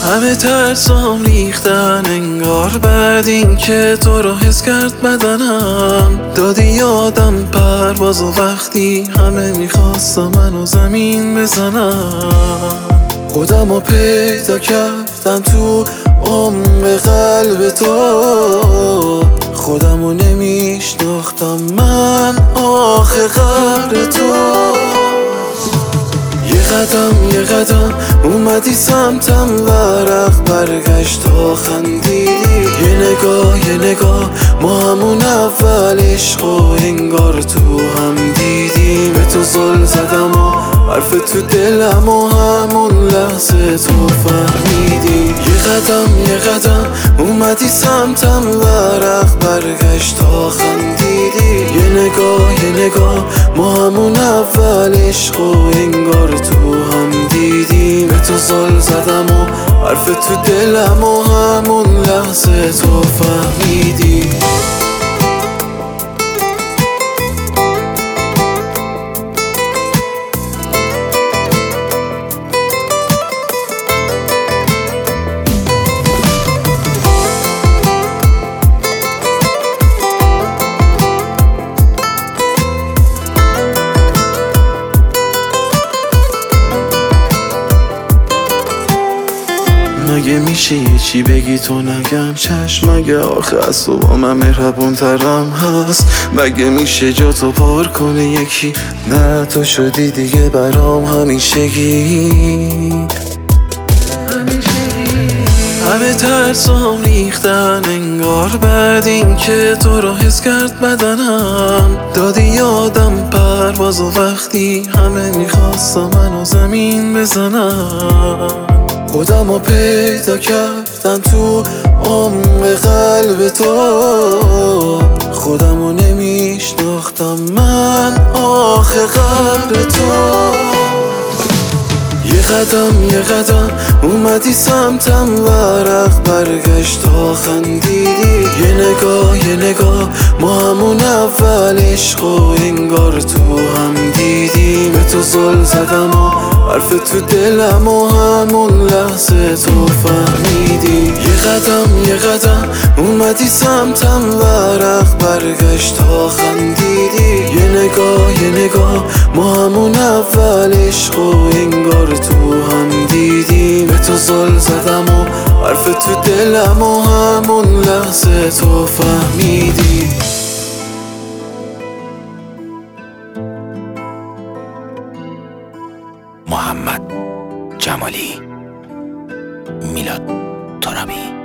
همه ترسام ریختن انگار بعد این که تو رو حس کرد بدنم. دادی یادم پرواز و وقتی همه میخواستم منو زمین بزنم. خودم رو پیدا کردم تو عمق قلب تو، خودم رو نمیشناختم من آخه قبر تو. یه قدم اومدی سمتم ورق برگشت و خندیدی. یه نگاه ما همون اول عشق و انگار تو هم دیدیم. به تو زل زدم و حرف تو دلم و همون لحظه تو فهمیدی. یه قدم اومدی سمتم ورق برگشت و خندیدی. یه نگاه ما همون اول عشق و انگار تو هم دیدیم. به تو زل زدم و حرف تو دلم و همون لحظه تو فهمیدی. مگه میشه یه چی بگی تو نگم چشم؟ مگه آخه از تو با من مهربون ترم هست؟ مگه میشه جا تو پار کنه یکی؟ نه تو شدی دیگه برام همیشگی. همه ترسام ریختن انگار بعد این که تو رو حس کرد بدنم. دادی یادم پرواز و وقتی همه میخواستم منو زمین بزنم. خودم رو پیدا کردم تو عمق قلب تو، خودم رو نمیشناختم من آخه قبر تو. یه قدم اومدی سمتم ورق برگشت و خندیدی. یه نگاه ما همون اول عشق و انگار تو هم دیدیم. به تو زل زدم و حرف تو دلم و همون لحظه تو فهمیدی. یه قدم اومدی سمتم ورق برگشت و خندیدی. یه نگاه ما همون اول عشق و انگار تو هم دیدیم. به تو زل زدم و حرف تو دلم و همون لحظه تو فهمیدی. محمد جمالی، میلاد ترابی.